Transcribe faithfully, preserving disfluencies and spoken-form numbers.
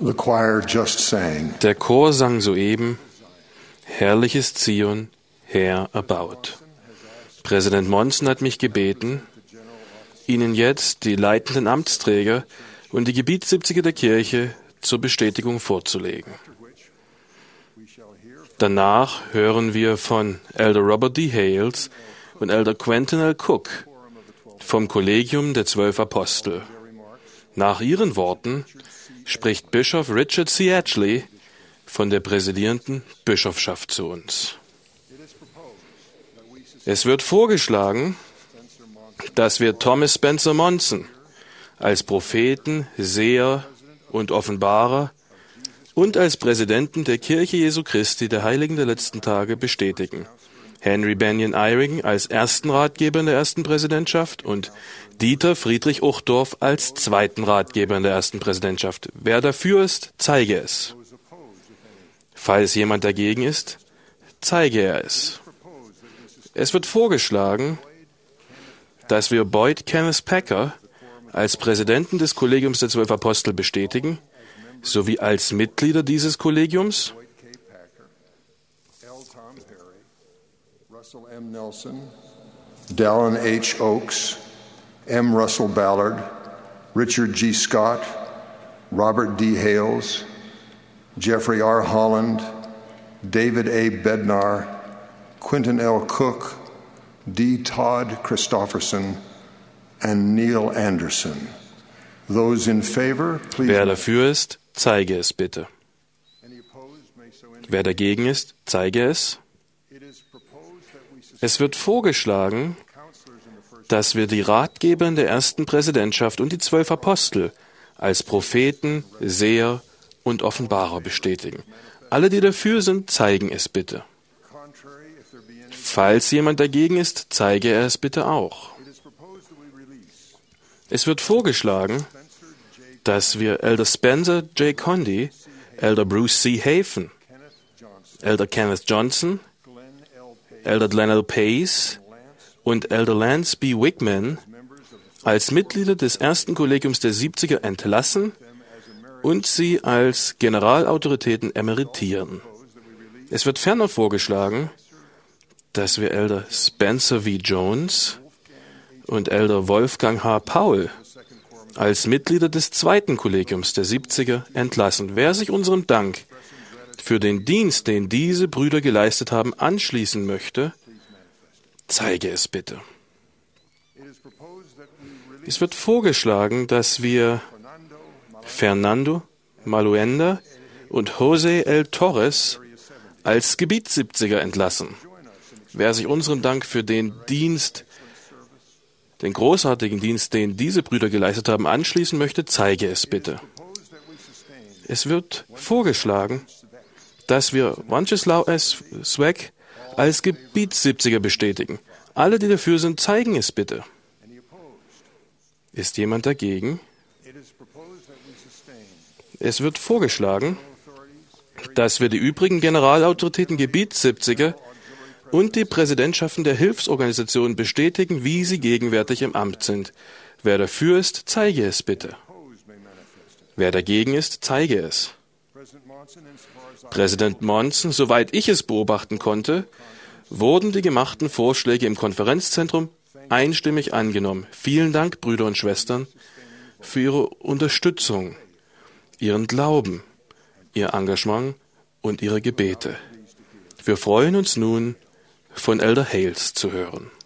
The choir just sang. Der Chor sang soeben, Herrliches Zion, Herr erbaut. Präsident Monson hat mich gebeten, Ihnen jetzt die leitenden Amtsträger und die Gebietssiebziger der Kirche zur Bestätigung vorzulegen. Danach hören wir von Elder Robert D. Hales und Elder Quentin L. Cook vom Kollegium der Zwölf Apostel. Nach ihren Worten spricht Bischof Richard C. Atchley von der präsidierenden Bischofschaft zu uns. Es wird vorgeschlagen, dass wir Thomas Spencer Monson als Propheten, Seher und Offenbarer und als Präsidenten der Kirche Jesu Christi der Heiligen der letzten Tage bestätigen. Henry Benyon Eyring als ersten Ratgeber in der ersten Präsidentschaft und Dieter Friedrich Uchtdorf als zweiten Ratgeber in der ersten Präsidentschaft. Wer dafür ist, zeige es. Falls jemand dagegen ist, zeige er es. Es wird vorgeschlagen, dass wir Boyd Kenneth Packer als Präsidenten des Kollegiums der Zwölf Apostel bestätigen, sowie als Mitglieder dieses Kollegiums Russell M. Nelson, Dallin H. Oaks, M. Russell Ballard, Richard G. Scott, Robert D. Hales, Jeffrey R. Holland, David A. Bednar, Quentin L. Cook, D. Todd Christofferson, and Neil Anderson. Those in favor, please. Wer dafür ist, zeige es bitte. Wer dagegen ist, zeige es. Es wird vorgeschlagen, dass wir die Ratgeber in der ersten Präsidentschaft und die zwölf Apostel als Propheten, Seher und Offenbarer bestätigen. Alle, die dafür sind, zeigen es bitte. Falls jemand dagegen ist, zeige er es bitte auch. Es wird vorgeschlagen, dass wir Elder Spencer J. Condy, Elder Bruce C. Hafen, Elder Kenneth Johnson, Elder Glenn L. Pace und Elder Lance B. Wickman als Mitglieder des ersten Kollegiums der siebziger entlassen und sie als Generalautoritäten emeritieren. Es wird ferner vorgeschlagen, dass wir Elder Spencer V. Jones und Elder Wolfgang H. Paul als Mitglieder des zweiten Kollegiums der siebziger entlassen. Wer sich unserem Dank für den Dienst, den diese Brüder geleistet haben, anschließen möchte, zeige es bitte. Es wird vorgeschlagen, dass wir Fernando Maluenda und José L. Torres als Gebietssiebziger entlassen. Wer sich unserem Dank für den Dienst, den großartigen Dienst, den diese Brüder geleistet haben, anschließen möchte, zeige es bitte. Es wird vorgeschlagen, dass wir Wenceslaw S. Swag als Gebietssiebziger bestätigen. Alle, die dafür sind, zeigen es bitte. Ist jemand dagegen? Es wird vorgeschlagen, dass wir die übrigen Generalautoritäten Gebietssiebziger und die Präsidentschaften der Hilfsorganisationen bestätigen, wie sie gegenwärtig im Amt sind. Wer dafür ist, zeige es bitte. Wer dagegen ist, zeige es. Präsident Monson, soweit ich es beobachten konnte, wurden die gemachten Vorschläge im Konferenzzentrum einstimmig angenommen. Vielen Dank, Brüder und Schwestern, für Ihre Unterstützung, Ihren Glauben, Ihr Engagement und Ihre Gebete. Wir freuen uns nun, von Elder Hales zu hören.